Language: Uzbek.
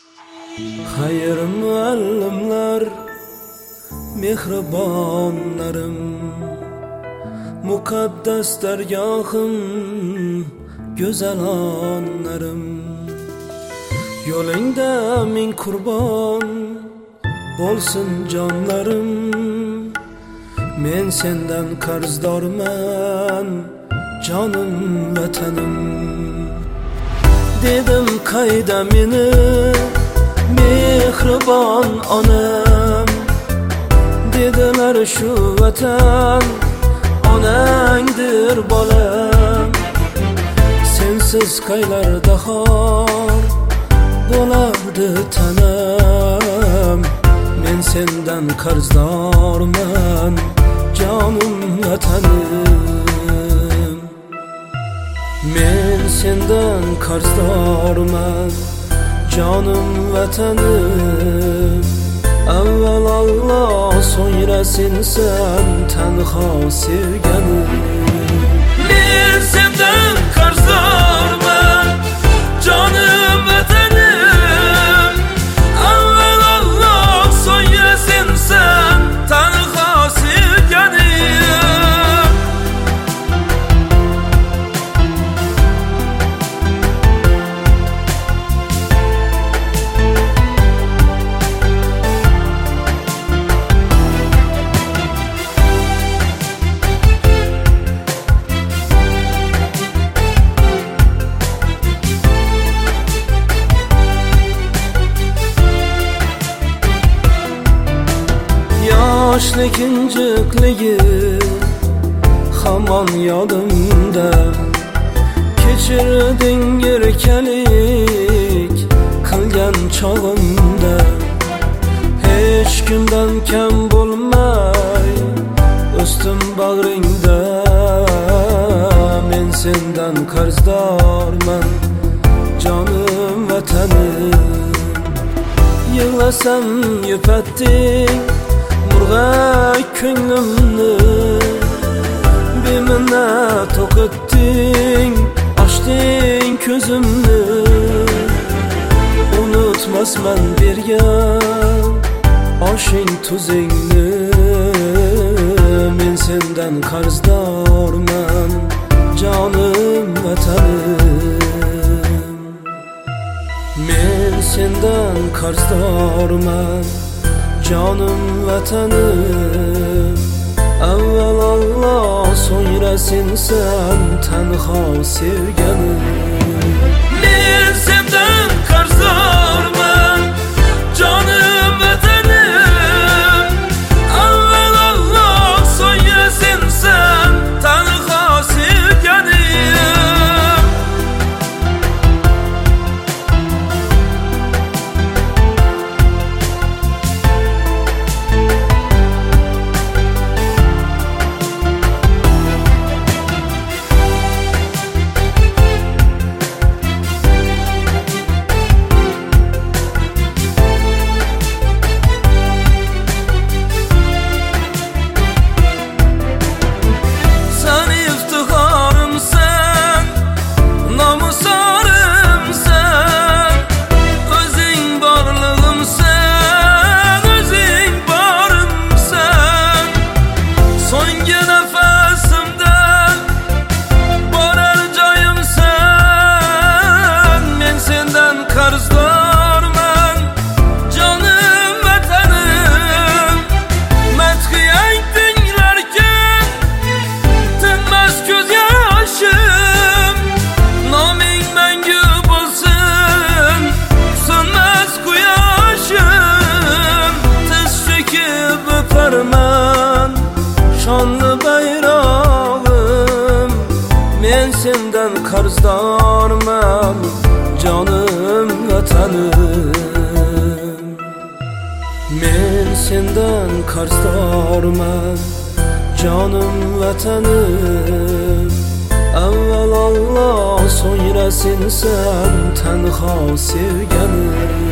Hayır muallimlar, mehribonlarim, muqaddas dargohim, go'zal onlarim. Yo'lingda ming qurbon bo'lsin jonlarim. Men sendan qarzdorman, jonim vatanim. Dedim qayda meni mehribon onam. Dedilar shu vatan onangdir bolam. Sensiz qaylarda xor bo'lardi tanam. Men sendan qarzdorman, jonim vatanim. Men sendan qarzdorman, jonim vatanim. Avval Alloh, so'ngra sensan tanho sevganim. Men sendan qarzdorman, jonim vatanim. Avval Alloh, so'ngra sensan tanho sevganim. Yoshlik injiqligi hamon yodimda. Kechirding erkalik qilgan chog'imda. Hech kimdan kam bo'lmay o'stim bag'ringda. Men sendan qarzdorman, jonim vatanim. Yig'lasam yupatding murg'ak ko'nglimni. Beminnat o'qitding, ochding ko'zimni. Unutmasman bergan oshing tuzingni. Men sendan qarzdorman, jonim vatanim. Men sendan qarzdorman, jonim vatanim. Avval Alloh, so'ngra sensan tanho sevganim. Men sendan qarzdorman, jonim vatanim. Avval Alloh, so'ngra sensan tanho sevganim. Şonli bayrog'im, men sendan qarzdorman, jonim vatanim. Men sendan qarzdorman, jonim vatanim. Avval Alloh, so'ngra sensan tanho sevganim.